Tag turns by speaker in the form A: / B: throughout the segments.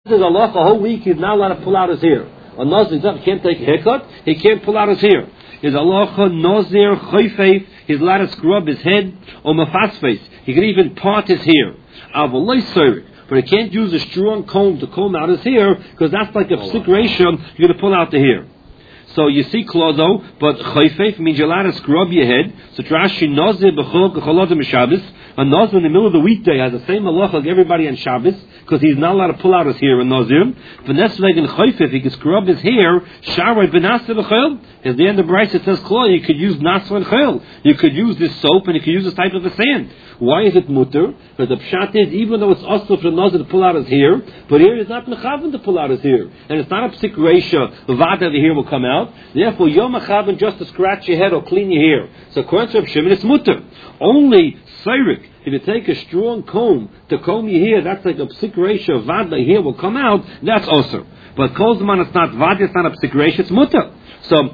A: There's a law a whole week he's not allowed to pull out his hair. A Nazir he can't take a haircut, he can't pull out his hair. Is Allah Nazir Chayfeif, he's allowed to scrub his head or mafasfeis. He can even part his hair. But he can't use a strong comb to comb out his hair because that's like a psik ratio, you're going to pull out the hair. So you see klozo, but chayfeif means you're allowed to scrub your head. So Rashi Nazir b'chol k'cholodim Shabbos. A Nazir in the middle of the weekday has the same halacha like everybody on Shabbos because he's not allowed to pull out his hair in Nazir. V'nesvegen chayfeif, he can scrub his hair. Sharay b'nasir b'chol. At the end of the Bryce it says klo, you could use nasir and chol. You could use this soap and you could use this type of a sand. Why is it mutter? Because the pshat is, even though it's also for the Nazir to pull out his hair, but here he's not mechavan to pull out his hair. And it's not a psik reisha, vada the hair will come out. Therefore, you're mechavan just to scratch your head or clean your hair. So according to Reb Shimon, it's mutter. Only Seirik, if you take a strong comb to comb your hair, that's like a psik reisha, vada the hair will come out, that's also. But Kolzman, it's not vada, it's not a psik reisha, it's mutter. So,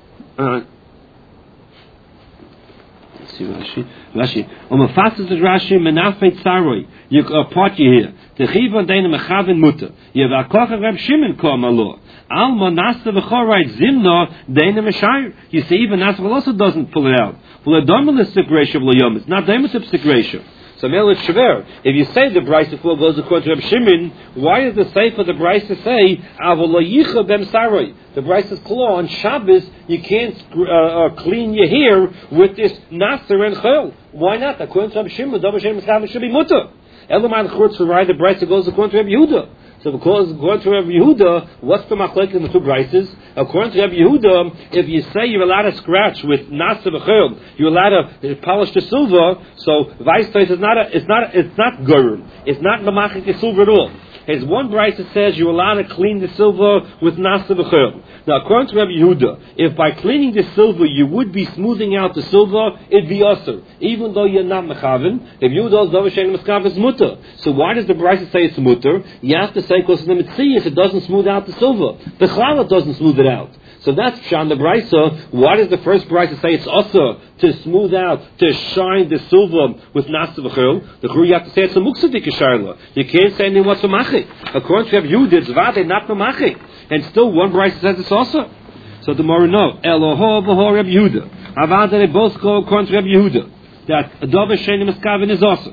A: Rashi. Umafasas is Rashi menafet saroi. You part your hair. Techiva deina mechavin mutter. Yevakocha Reb Shimon kom alo. Alma nasa v'chorait zimno deina meshayir. You see, even nasa also doesn't pull it out. Well, a dominant separation of loyom. It's not dominant separation. So Mel is Shaver. If you say the Brisa flow goes according to Reb Shimon, why does the Sefer the Brisa say Avolayicha bem saroi? The Brisa's claw on Shabbos you can't clean your hair with this Nasser and Chol. Why not? According to Reb Shimon, Davar Shem Mitzvah should be mutter. Elaman Churtz for the Brisa goes according to Reb Yehuda. So because according to Reb Yehuda, what's the machlek in the two Brises? According to Reb Yehuda, if you say you're allowed to scratch with Nasser v'chol, you're allowed to polish the silver. So Weistais is not gurur. It's not mamachik the silver at all. There's one Bryce that says you're allowed to clean the silver with Nasser v'chol. Now according to Reb Yehuda, if by cleaning the silver you would be smoothing out the silver, it'd be usher, even though you're not mechaven. If Yehuda's davar shein meskav is mutter. So why does the Bryce say it's mutter? You have to say because in the Mitzvah it doesn't smooth out the silver. The challah doesn't smooth it out. So that's Pshan the Brisa. Why does the first Brisa say it's also to smooth out, to shine the silver with Nasser v'chol? The Chur you have to say it's a muksadik sharla. You can't say anything what's a machik. According to Reb Yehuda, it's vade not machik. And still one Brisa says it's also. So the Mora no. Eloho v'ho Reb Yehuda. Avada they both go according to Reb Yehuda. That a davar shein meskaven is also.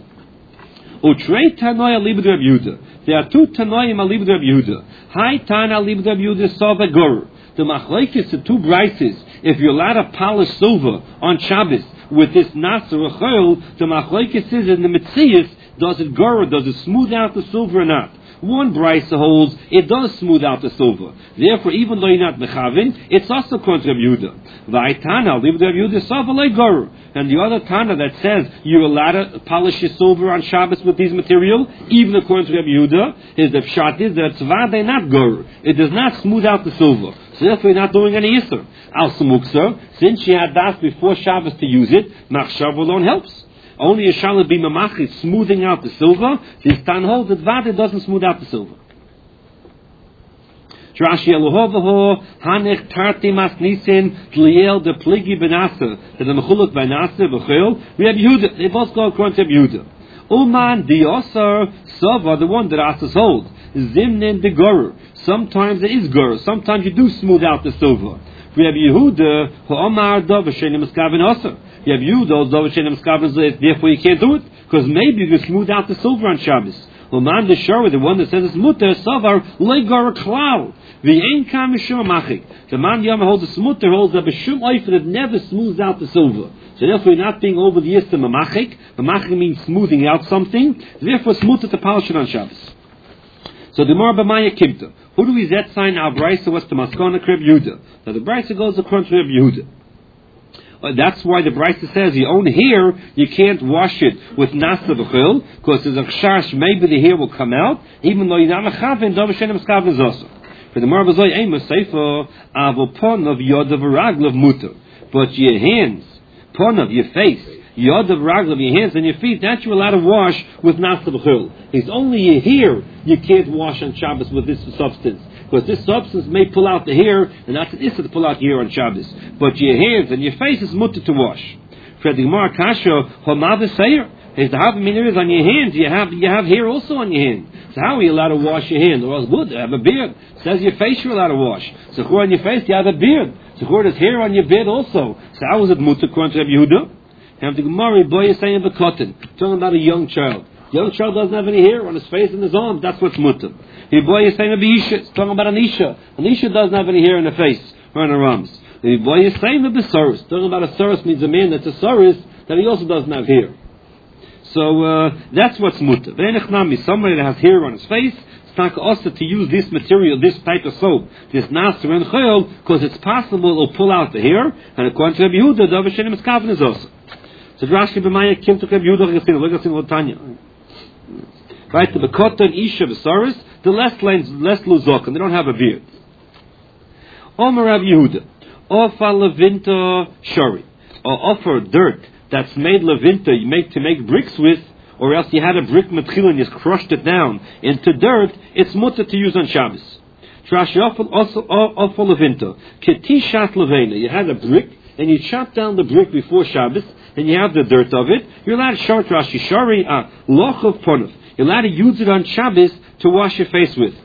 A: Utrei Tanoia libud Reb Yehuda. There are two Tanoim libud Reb Yehuda. Hai Tana libud Reb Yehuda Sova Gur. The machlekes, the two brises, if you're allowed to polish silver on Shabbos with this Nasser or Chol, the machlekes is in the Metzias, does it gur, does it smooth out the silver or not? One brise holds it does smooth out the silver. Therefore, even though you're not mechavin, it's also according to Reb Yehuda. V'aitana libud Reb Yehuda Sova Gur. And the other Tana that says you're allowed to polish your silver on Shabbos with these material, even according to Reb Yehuda, is the pshat is that tzvade not gur. It does not smooth out the silver. So therefore you're not doing any yisr. Al Samuksa, since she had das before Shabbos to use it, Machshav alone helps. Only a shalat be mamachit smoothing out the silver. This Tan holds that vade doesn't smooth out the silver. Rashi Elohovaho Hanech Tarti Masnisin Tliel de Pligi Benasa to the Mechuluk Benasa Bechil. We have Yehuda. They both go according to Yehuda. Uman Diosar Sava, the one that Asas holds. Zimnin de Gur. Sometimes it is gur. Sometimes you do smooth out the silver. We have Yehuda who Omar Davar Shein Meskaven Asar. You have Yehuda Davar Shein Meskaven, therefore you can't do it because maybe you can smooth out the silver on Shabbos. Uman the Shor, the one that says it's mutter Savar Legar Klal. The Ein Kam Mishum Machik. The man Yama holds the mutter holds that B'Shum Oifer that never smooths out the silver. So therefore you're not being over the Yistem Machik. Machik means smoothing out something. Therefore it's mutter to polish it on Shabbos. So the Mara B'Maya Kibta. Who do we zet sign our Brisa was to Maskona Reb Yehuda? Now the Brisa goes according to Reb Yehuda. That's why the Brisa says your own hair you can't wash it with Nasser v'chol because there's a chash maybe the hair will come out even though you're not mechaven davar shein meskaven is also. For the Mara B'Zoi Eimus Sefer Avol Ponav Yodav Raglav Mutter, but your hands, Ponav your face, Yodav Raglav your hands and your feet that you're allowed to wash with Nasser v'chol. It's only your hair you can't wash on Shabbos with this substance. Because this substance may pull out the hair, and that's an issur to pull out the hair on Shabbos. But your hands and your face is mutter to wash. For the Gemara Kasha, Is the Havamina is on your hand. You have hair also on your hand. So how are you allowed to wash your hand? Or else good, have a beard. It says your face you're allowed to wash. So on your face you have a beard. So there's hair on your beard also. So how is it mutter according to Rabbi Yehuda? Have the Gemara, boy is saying cotton. Talking about a young child. Young child doesn't have any hair on his face and his arms. That's what's mutter. The boy is saying a Isha. It's talking about an Isha. An Isha doesn't have any hair on her face or on her arms. The boy is saying a Besaurus. Talking about a Saurus means a man that's a Saurus that he also doesn't have hair. So that's what's mutter. Somebody that has hair on his face, it's not also to use this material, this type of soap, this Nasr and Chayil, because it's possible it'll pull out the hair, and according to Rabbi Yehuda, the Avashenim is Kavin is also. So Rashi b'maya kim to Rabbi Yehuda Gasin Lotanya. Right, the Bekota and Isha Besaris, the less luzok, and they don't have a beard. Omer Rabbi Yehuda, Ofa Levinta Shari, or offer dirt that's made levinta, you make to make bricks with, or else you had a brick matchil and you crushed it down into dirt, it's mutter to use on Shabbos. Trashi also offer levinta, ketishat levena, you had a brick and you chopped down the brick before Shabbos and you have the dirt of it, you're allowed to shart Rashi shari loch of ponov. You're allowed to use it on Shabbos to wash your face with.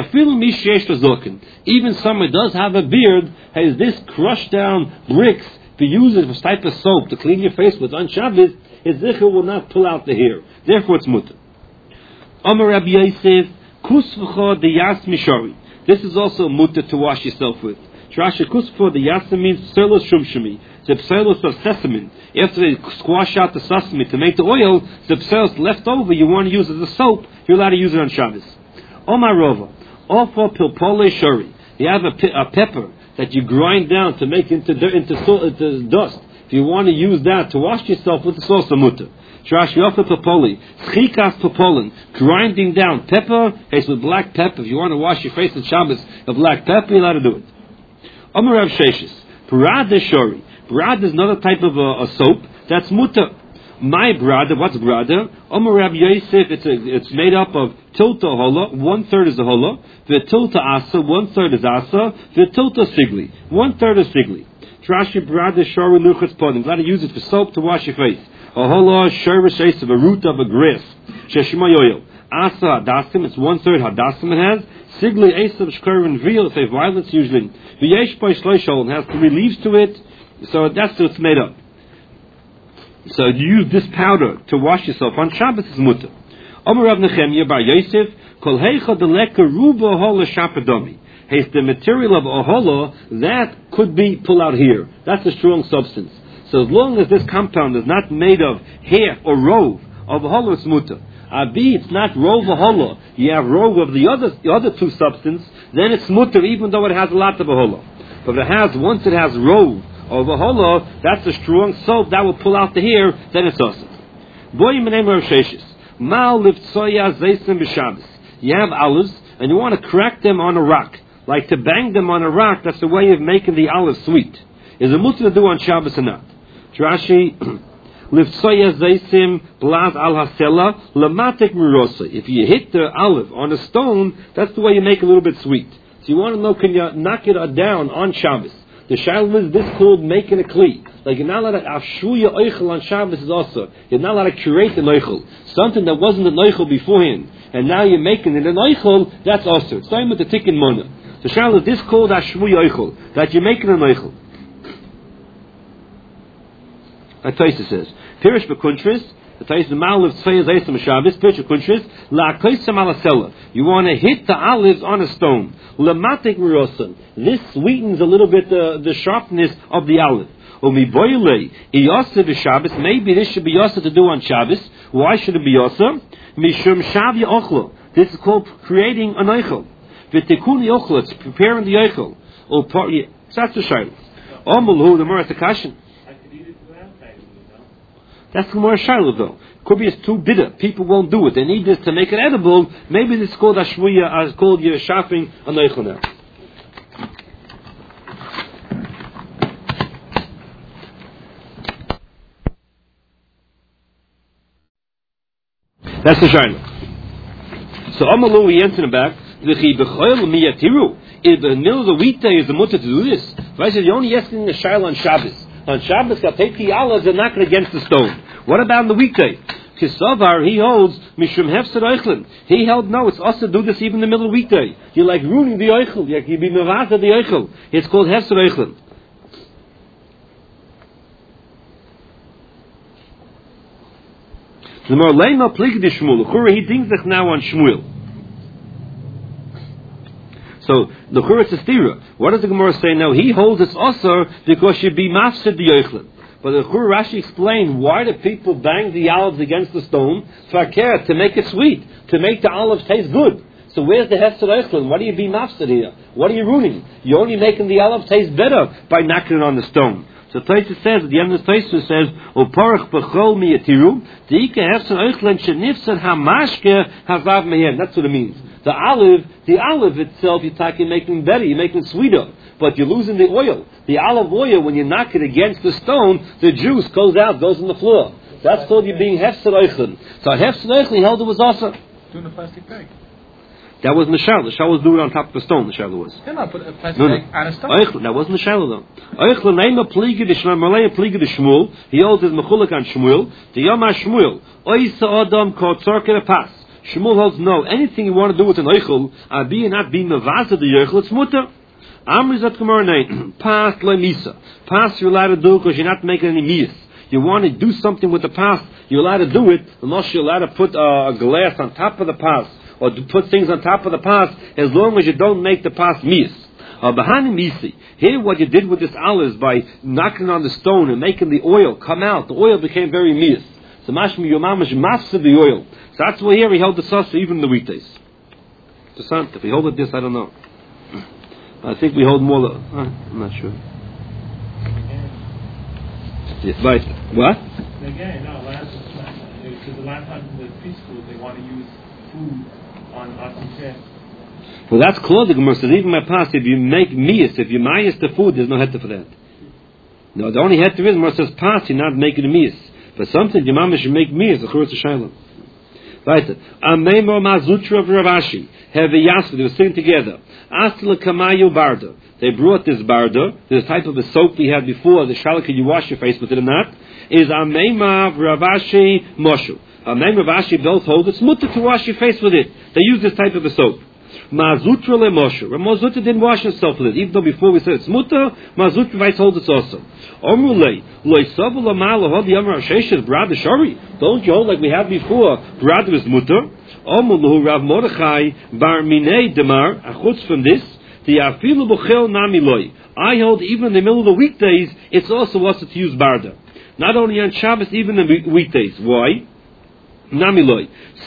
A: Even someone does have a beard, has this crushed down bricks. If you use it as a type of soap to clean your face with on Shabbos, his zichur will not pull out the hair. Therefore, it's mutter. Amar Rabbi Yosef, kusvcha de yas mishari. This is also mutter to wash yourself with. Trasha kusvcha de yas means pselos shumshami. The pselos of sesame. After they squash out the sesame to make the oil, the pselos left over you want to use as a soap, you're allowed to use it on Shabbos. Omar Rova, offer pilpole shari. You have a pepper that you grind down to make into dust. If you want to use that to wash yourself with, it's also mutter. Shrash yofa papoli, schikas papolin, grinding down pepper, it's with black pepper. If you want to wash your face in Shabbos of black pepper, you're allowed to do it. Amar Rav Sheshis, brada shori. Brada is another type of a soap that's mutter. My brada, what's brada? Amar Rav Yosef, it's made up of tilta hola, 1/3 is the hola, the tilta asa, 1/3 is asa, the tilta sigli, 1/3 is sigli. Trashi brada shari luchas podim. Glad to use it for soap to wash your face. A hola shirish of a root of a grass. Sheshima yoyel. Asa hadasim, it's 1/3 hadasim it has. Sigli esav shkur and veal, say violets usually. V'yesh by shleishol, it has 3 leaves to it. So that's what it's made up. So you use this powder to wash yourself on Shabbos is mutter. Amar Rav Nechemia bar Yosef, kol heicha deleka ruba hola shapadomi. It's the material of a hola that could be pull out hair. That's a strong substance. So as long as this compound is not made of hair or rove of a hola, it's mutter. Abi, it's not rove or hola. You have rove of the other 2 substances, then it's mutter even though it has a lot of a hola. But once it has rove of a hola, that's a strong soap that will pull out the hair, then it's awesome. Boy, my name is Sheshis. Mal liftsoya zeisim b'Shabbos. You have olives, and you want to crack them on a rock. Like to bang them on a rock, that's the way of making the olive sweet. Is it mutter to do on Shabbos or not? Rashi, liftsoya zeisim blaz al hasela lamatik mirosa. If you hit the olive on a stone, that's the way you make it a little bit sweet. So you want to know, can you knock it down on Shabbos? The shaila is this called making a kli. Like you're not allowed to avshuya oichel on Shabbos is also. You're not allowed to curate an oichel. Something that wasn't an oichel beforehand, and now you're making it an oichel, that's also. It's time with the tikkun mona. The shaila is this called avshuya oichel, that you're making an oichel. Like Taisa says, Pirish b'kuntris, the Taisa the mal of tzvei zaysim Shabbos, Pirish b'kuntris, la'akoisam alasela. You want to hit the olives on a stone. Lamatik mirosan. This sweetens a little bit the sharpness of the olive. Maybe this should be yasa to do on Shabbos. Why should it be yasa? Mishum shavya ochlo. This is called creating an eichel. V'tikuni ochlo. It's preparing the eichel. So that's the shayla. Omelu the Gemara Takashin. That's the Gemara shayla though. Could be it's too bitter. People won't do it. They need this to make it edible. Maybe this is called ashvuya, as called yeshafing an eichel now. That's the shayla. So Amalu, he answered back. In the middle of the weekday is the mutter to do this. If I said you're only asking the shayla on Shabbos. On Shabbos, got take the olives and knock it against the stone. What about on the weekday? Kisavar, he holds mishum hefsed oichlin. He held no, it's also do this even in the middle of the weekday. You're like ruining the oichel. You be mevazah the oichel. It's called hefsed oichlin. The more lema plig de Shmuel. He thinks that now on Shmuel. So the Chura it's a stira. What does the Gemara say now? He holds it's also because you be mafsid the oichlin. But the Chur Rashi explained why do people bang the olives against the stone? To make it sweet, to make the olives taste good. So where's the hefsed oichlin? What are you being mafsed here? What are you ruining? You're only making the olive taste better by knocking it on the stone. So Tosfos says, at the end of the Tosfos says, Uparach b'chol miyatiru, Deika hefsed oichlin shenifsad hamashke havav mehen. That's what it means. The olive itself, you're making better, you're making it sweeter. But you're losing the oil. The olive oil, when you knock it against the stone, the juice goes out, goes on the floor. That's called you being hefsed oichlin. So hefsed oichlin, he held it was also
B: doing a plastic bag.
A: That wasn't the shallow. The shallow was doing it on top of the stone. The shallow was.
B: Yeah, no, put a plastic bag on a stone.
A: Oichlin, that wasn't the shallow though. Oichlin neima pliga de Shmuel, pliga de Shmuel. He holds his mechulak on Shmuel. The Yoma Shmuel. Oisa adam ko tzorke pas. Shmuel holds no. Anything you want to do with an oichel, be not being mevazah the oichel, it's mutter. Amri zat gemara nein. Pas le misa. Pas you're allowed to do because you're not making any miyas. You want to do something with the pas, you're allowed to do it unless you're allowed to put a glass on top of the pas or to put things on top of the pas as long as you don't make the pas miyas. Bahani misi. Here what you did with this olive by knocking on the stone and making the oil come out. The oil became very miyas. So mashmi yomamash mafsa the oil. So that's why here he held the sauce even in the weekdays. If he hold it this, I don't know. I think we hold more. I'm not sure. Yes, right. What?
C: Again, no. Because the last time in the preschool they want to use food on Asim.
A: Well, that's called the Gemara says even my past. If you make miyas, if you mayas the food, there's no heter for that. No, the only heter is Gemara says pas. You're not making a miyas. But something your mama should make miyas. The church is shayla. Right. Amemo mazutra of Ravashi. Have a yasva. They were sitting together. Astla kamayu barda. They brought this barda, this type of a soap we had before, the shalaka you wash your face with it or not, is Amema Ravashi Moshu. Amema Ravashi both hold it's mutter to wash your face with it. They use this type of a soap. Mazutra le Moshu. Mazutra didn't wash himself with it. Even though before we said it's mutter, Mazutra Weiss holds it also. Omrulei, Loi Savu Lamala Hod Yamar Sheshes Brada Shari. Don't you hold like we had before, Brada is mutter. Omulu Rav Mordechai Bar Minei Demar, achutz from this, the afilu bochel namiloi. I hold even in the middle of the weekdays, it's also to use barda. Not only on Shabbos, even in the weekdays. Why? Namiloi.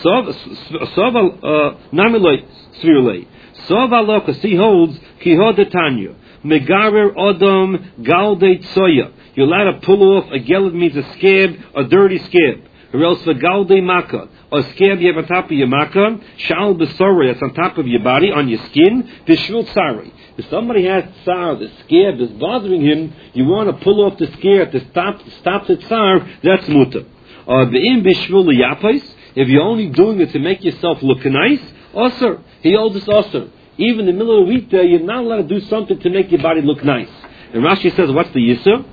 A: Namiloi svirulei. Sov alokas, he holds kihodetanya. Megarer odom galde tsoya. You're allowed to pull off a gelad means a scab, a dirty scab. Or else the galde maka. Or scab you have on top of your makkah, shal besori, that's on top of your body, on your skin, bishvil tsari. If somebody has tsar, the scab is bothering him, you want to pull off the scab to stop the tsar, that's mutter. Or be'im bishvil liyapais, if you're only doing it to make yourself look nice, osir. He holds this osir. Even in the middle of the weekday, you're not allowed to do something to make your body look nice. And Rashi says, what's the yisur?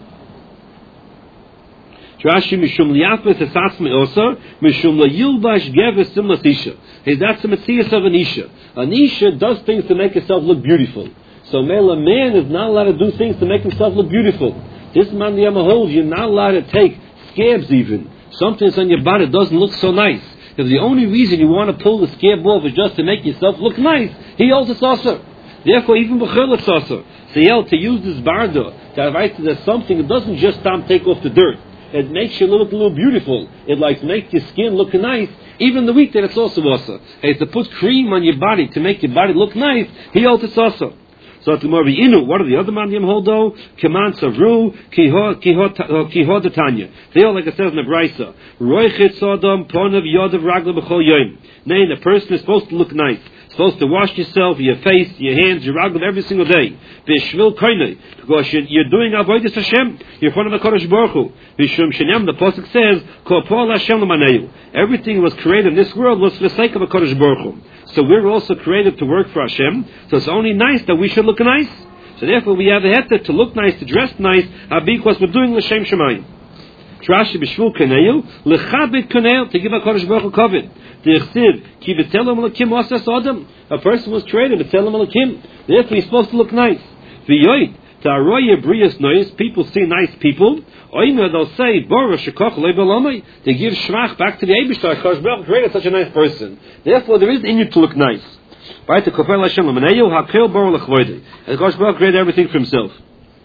A: Rashi mishum liyafes esas me'osar mishum layilbash geves simlas isha. That's the metzias of an isha. An isha does things to make herself look beautiful. So a man is not allowed to do things to make himself look beautiful. This man the Yama holds you're not allowed to take scabs even. Something that's on your body doesn't look so nice. If the only reason you want to pull the scab off is just to make yourself look nice, he holds it's osar. Therefore even b'chil it's osar. So yell to use this barda to advise there's something that doesn't just take off the dirt. It makes you look a little beautiful. It makes your skin look nice. Even the weekday, it's also asa. Hey, to put cream on your body to make your body look nice, he holds it's asa. So tomorrow, what are the other mandiam hold though? Keman savru kihodatanya. They all like it says in the brisa. Roichet sodom ponav yodav ragla b'chol yom. Nay, the person is supposed to look nice. Supposed to wash yourself, your face, your hands, your raglav every single day. B'shvil koinei, because you're doing avodas Hashem. You're in front of the Kodesh Baruch Hu. B'shum shenyam, the pasuk says, Kol pol Hashem l'maneu. Everything was created in this world was for the sake of a Kodesh Baruch Hu. So we're also created to work for Hashem. So it's only nice that we should look nice. So therefore we have a heter to look nice, to dress nice, because we're doing l'shem shemayim. Trashi b'shvul kaneu lechabit kaneu to give a Kodesh Baruch Hu covet. The Chsiv ki b'telem alakim asas adam. A person was traded b'telem alakim. Therefore, he's supposed to look nice. V'yoid ta'aroye brias nois. People see nice people. Oimer they'll say Bora shekoch lebelamai. They give shvach back to the Eibishter. Kodesh Baruch Hu created such a nice person. Therefore, there is in you to look nice. Right? The kofel Hashem l'maneu hakel bora lechvoidei. And Kodesh Baruch Hu created everything for himself.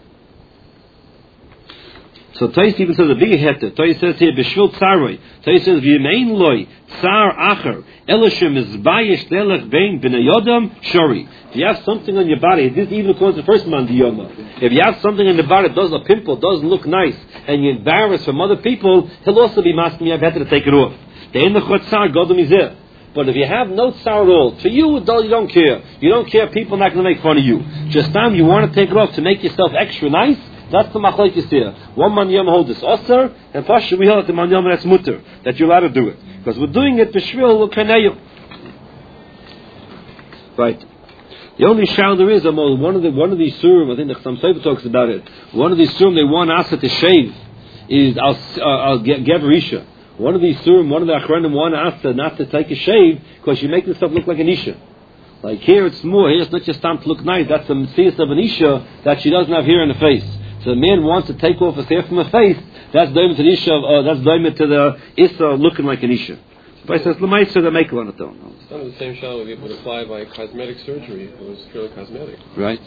A: So Tais even says a bigger heter. Tais says here b'shvil tzaroi. Tais says v'yemein loy tzar acher eloshem izbayish lelech bein b'nayodam shori. If you have something on your body, this even calls the first man diyoma. If you have something in the body that does a pimple, doesn't look nice, and you're embarrassed from other people, he'll also be masking you better to take it off. The end of tzar godom is there. But if you have no tzar at all, to you don't care. You don't care. People are not going to make fun of you. Just time you want to take it off to make yourself extra nice. That's the machlokes here. One man yom hold this osir, and pasha we hold the man yom that's mutter, that you're allowed to do it, because we're doing it b'shvil l'kaneyu. Right. The only shal there is one of these surim. I think the Chassam Sofer talks about it. One of these surim they want Asa to shave is I'll gever isha. One of these surim, one of the achronim want Asa not to take a shave because you make this stuff look like an isha. Like here it's more. Here it's not just time to look nice. That's the messias of an isha that she doesn't have hair in the face. So the man wants to take off his hair from her face. That's doimit to the isha. That's doimit to the issa looking like an isha. But it says l'maisa the make on it though.
D: Some of the same shal would apply by cosmetic surgery. It was purely cosmetic.
A: Right.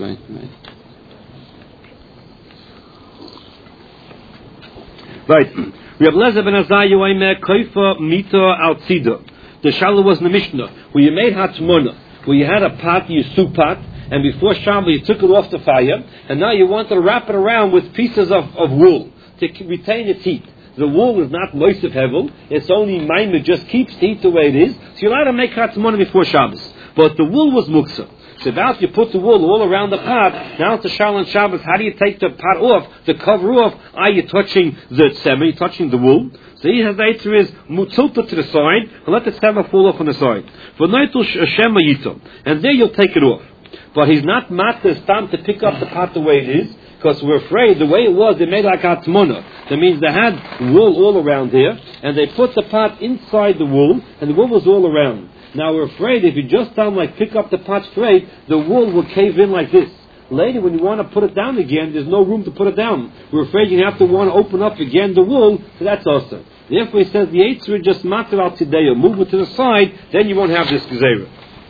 A: Right. We have Lezer ben Azayu Aimer Koifa Mita Al Tzida. The Shalom was in the Mishnah where you made Hatmona, where you had a pot, you soup pot, and before Shabbat you took it off the fire, and now you want to wrap it around with pieces of wool to retain its heat. The wool is not moist of hevel, it's only mime, it just keeps the heat the way it is, so you're allowed to make Hatmona before Shabbos. But the wool was muksa. So now you put the wool all around the pot, now it's a Shal and Shabbos, how do you take the pot off, the cover off? Are you touching the tzema, you're touching the wool? So he has the answer is mutzulta to the side, and let the tzema fall off on the side. For noitul shema yitom, and there you'll take it off. But he's not matter, it's time to pick up the pot the way it is, because we're afraid the way it was, they made like atmona. That means they had wool all around here, and they put the pot inside the wool, and the wool was all around. Now we're afraid if you just down like pick up the pot straight, the wool will cave in like this. Later when you want to put it down again, there's no room to put it down. We're afraid you have to want to open up again the wool, so that's also. Therefore he says the Eitzra just matter al tideya, move it to the side, then you won't have this gezerah.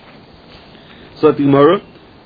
A: So the Gemara,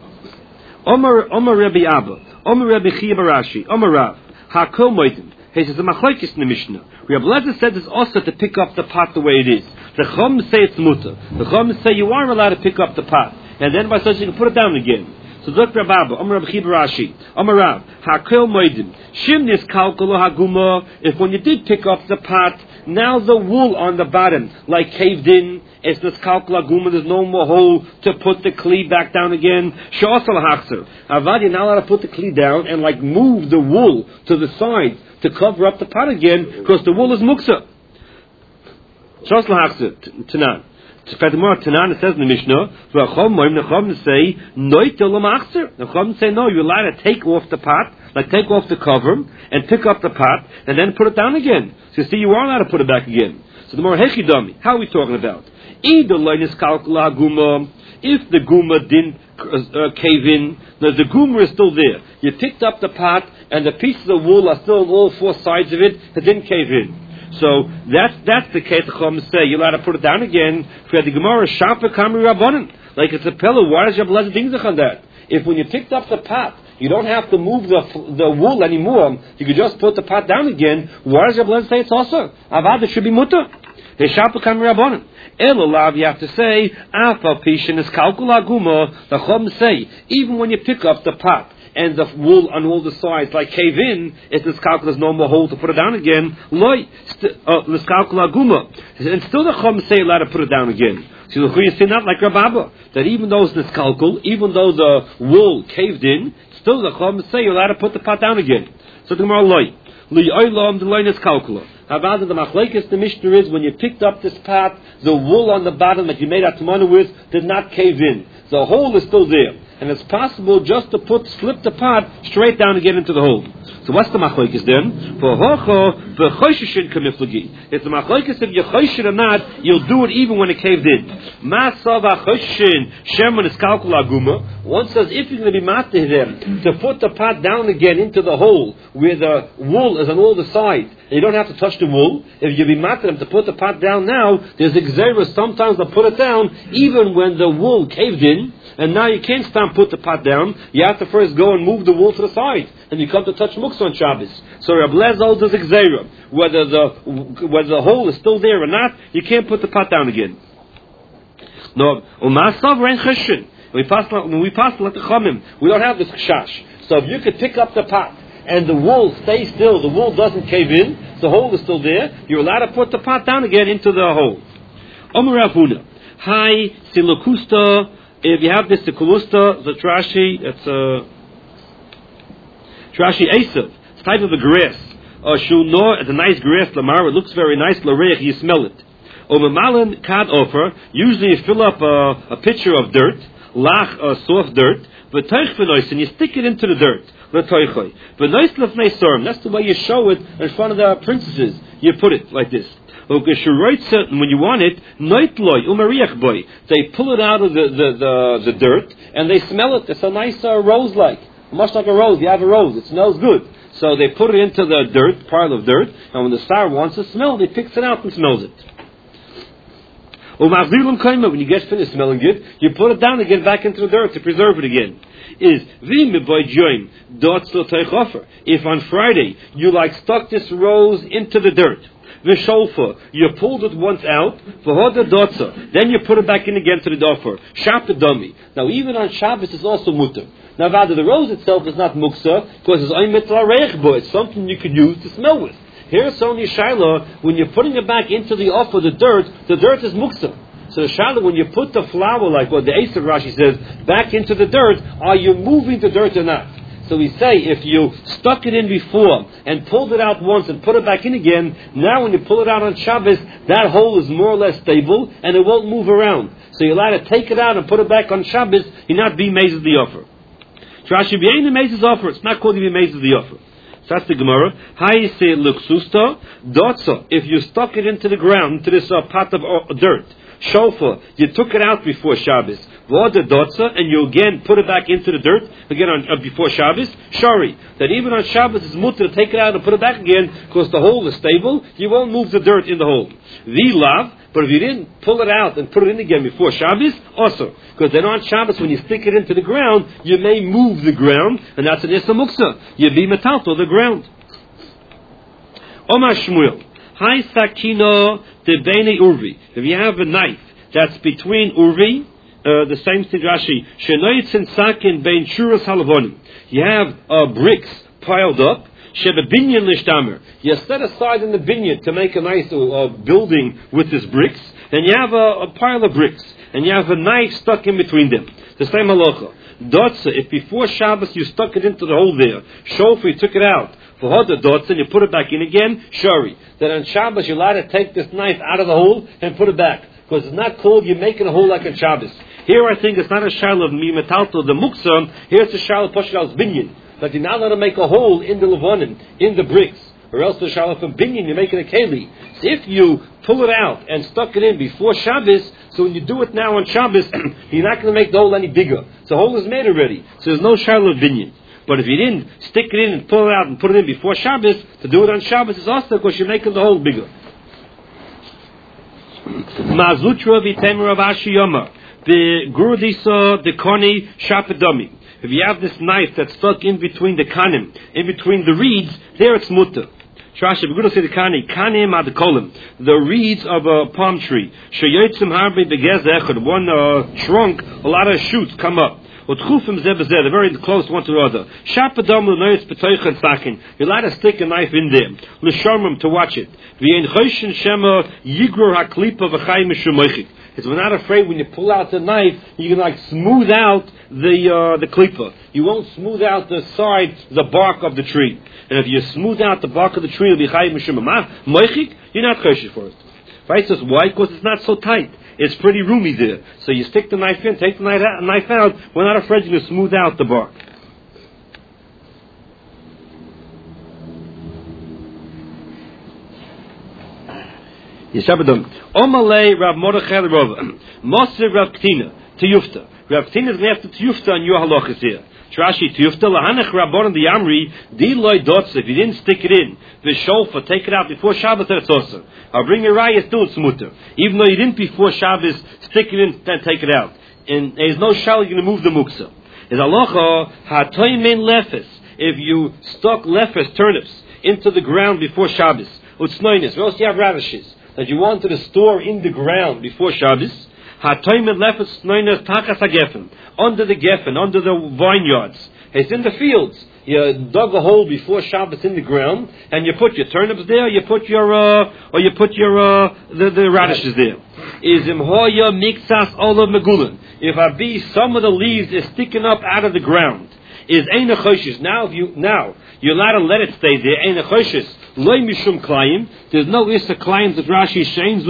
A: Omar Rabbi Abba, Omar Rabbi Chia Barashi, Omar Rav, Hakol Moidim. He says the machlokes in the Mishnah. Rabbi Lezer said it's also to pick up the pot the way it is. The Chum say it's mutter. The Chum say you aren't allowed to pick up the pot, and then by such you can put it down again. So look, Rabbi Abba, Omar Rabbi Chia Barashi, Omar Rav, Hakol Moidim. Shimnis kalkolo haguma. If when you did pick up the pot, now the wool on the bottom like caved in. It's this kalkula guma, there's no more hole to put the kli back down again. Sh'asal hachzer. Avad, you're not allowed to put the kli down and like move the wool to the side to cover up the pot again, because the wool is muksa. Sh'asal hachzer, Tanan. Tanan, it says in the Mishnah, the Chum say, the Chum say, no, you're allowed to take off the pot, like take off the cover, and pick up the pot, and then put it down again. So you see, you are allowed to put it back again. So the more hechidami, how are we talking about? If the guma didn't cave in, the guma is still there. You picked up the pot, and the pieces of wool are still on all four sides of it, it didn't cave in. So that's the case. The Chum say you're allowed to put it down again. For the Gemara, Shafa Kamri Rabbanan, like it's a pillow. Why does you have less things on that? If when you picked up the pot, you don't have to move the wool anymore. You could just put the pot down again. Why does your blood say it's also? Avad, it should be mutter. The Shafa Kamri Rabbanan. Elolav, you have to say Afa Pishin is Kalkula Guma. The Chum say even when you pick up the pot and the wool on all the sides like cave in, it's this calculus no more hole to put it down again. This calculus guma, and still the Chum say allowed to put it down again. So you see not like Rababa, that even though it's this calcul, even though the wool caved in, still the Chum say you're allowed to put the pot down again. So the Gemara loy oilam the loy is calcula. However, the machlekes the Mishnah is when you picked up this pot, the wool on the bottom that you made atmana with did not cave in. The hole is still there. and it's possible just to slip the pot straight down and get into the hole. So what's the machlokes then? For hocho v'chosheshin kamiflagi. It's the machlokes if you choshen or not, you'll do it even when it caved in. Masav v'chosheshin sherman is kalkula guma. One says if you're going to be mateh them to put the pot down again into the hole where the wool is on all the sides, and you don't have to touch the wool. If you be mateh them to put the pot down now, there's exeris. Sometimes they'll put it down even when the wool caved in, and now you can't stop put the pot down. You have to first go and move the wool to the side, and you come to touch muksa on Shabbos. So Reb Lezer holds as exera. Whether the hole is still there or not, you can't put the pot down again. No, umasav rein cheshin. When we pass like the chamim, we don't have this chash. So if you could pick up the pot and the wool stays still, the wool doesn't cave in, the hole is still there, you're allowed to put the pot down again into the hole. Omer Rav Huna, hi silokusta. If you have this sikulusta, the Rashi, it's Rashi Esav. It's type of a grass. Shulno, it's a nice grass. Lamar, it looks very nice. Lareich, you smell it. Omemalin kad offer. Usually you fill up a pitcher of dirt, lach, soft dirt, and you stick it into the dirt. That's the way you show it in front of the princesses. You put it like this. When you want it, they pull it out of the dirt and they smell it. It's a nice rose-like, much like a rose. You have a rose; it smells good. So they put it into the dirt, pile of dirt, and when the star wants to smell, he picks it out and smells it. When you get finished smelling it, you put it down and get back into the dirt to preserve it again. If on Friday you stuck this rose into the dirt, V'sholfa, you pulled it once out, v'hoda dotza, then you put it back in again to the dofer. Shapedami. Now even on Shabbos it's also mutter. Now rather the rose itself is not muksa, because it's oimet l'areichbo, it's something you could use to smell with. Here's only Shaila, when you're putting it back into the offer, the dirt is muksa. So Shaila, when you put the flour, like what the Esav Rashi says, back into the dirt, are you moving the dirt or not? So we say if you stuck it in before and pulled it out once and put it back in again, now when you pull it out on Shabbos, that hole is more or less stable and it won't move around. So you're allowed to take it out and put it back on Shabbos, you're not being mazed the offer. Rashi being the mazed offer, it's not called to be mazed the offer. So that's the Gemara. How say luxusta dotsa? If you stuck it into the ground, into this pot of dirt, shofar, you took it out before Shabbos. Water dotza, and you again put it back into the dirt again on before Shabbos. Shari, that even on Shabbos it's mutter to take it out and put it back again because the hole is stable. You won't move the dirt in the hole. The lav, but if you didn't pull it out and put it in again before Shabbos, also because then on Shabbos when you stick it into the ground, you may move the ground, and that's an issa muksa. You be metalto the ground. Omar Shmuel, hi sakino de bene urvi. If you have a knife that's between urvi. The same thing, Rashi. Shenoitzin sakin bein shuras halavonim. You have bricks piled up. Sheba binyan lishtamer. You set aside in the binyan to make a nice building with these bricks, and you have a pile of bricks, and you have a knife stuck in between them. The same halacha. Dotza. If before Shabbos you stuck it into the hole there, shofar, you took it out. For hoda dotza, and you put it back in again. Shari. Then on Shabbos you're allowed to take this knife out of the hole and put it back. Because it's not called you're making a hole like on Shabbos. Here I think it's not a shal of mi metalto the muksa. Here it's a shal of poshal's binyan. But you're not allowed to make a hole in the levonim, in the bricks, or else the shal of binyan you're making a keli. So if you pull it out and stuck it in before Shabbos, so when you do it now on Shabbos, you're not going to make the hole any bigger. So the hole is made already. So there's no shal of binyan. But if you didn't stick it in and pull it out and put it in before Shabbos, to do it on Shabbos is also because you're making the hole bigger. Mazutra v'temer of Ashi Yomar. The Gurudisa, the Koni, Shapedami. If you have this knife that's stuck in between the kanim, in between the reeds, there it's mutter. Trash, we're going to say the kanim ad-kolim, the reeds of a palm tree. Sheyotzim harbe begez echad, one trunk, a lot of shoots come up. They're very close one to the other. You're allowed to stick a knife in there. To watch it. Because we're not afraid when you pull out the knife, you can smooth out the klipa. You won't smooth out the side, the bark of the tree. And if you smooth out the bark of the tree, it'll be chayim mishum moichik. You're not choshev for it. Right? Says why? Because it's not so tight. it's pretty roomy there. So you stick the knife in, take the knife out. We're not afraid you're going to smooth out the bark. Yeshabadam. Omalei Rav Mordechai Rav Mosir Rav Ktina Tiyufta. Rav Ktina is going to have to Tiyufta on your halachas here. Trashi Tiyufta Lahanach Rabban the Amri Diloi Dotz. If you didn't stick it in the shofar, take it out before Shabbos. That's also. I'll bring a raya, still it's mutter. Even though you didn't before Shabbos, stick it in and take it out. And there's no shal, you're going to move the muksa. Is halacha hatoimen lefes. If you stuck lefes, turnips, into the ground before Shabbos, utznoinis, or else you have radishes that you wanted to store in the ground before Shabbos, hatoimen lefes utznoinis takas hagefen, under the gefen, under the vineyards. It's in the fields. You dug a hole before Shabbos in the ground, and you put your turnips there. You put your the radishes there. Is imhoya mixas olav megulin. If some of the leaves is sticking up out of the ground, is ein choshes. Now you're allowed to let it stay there. Ein choshes loy mishum klayim. There's no issa klayim that Rashi shains.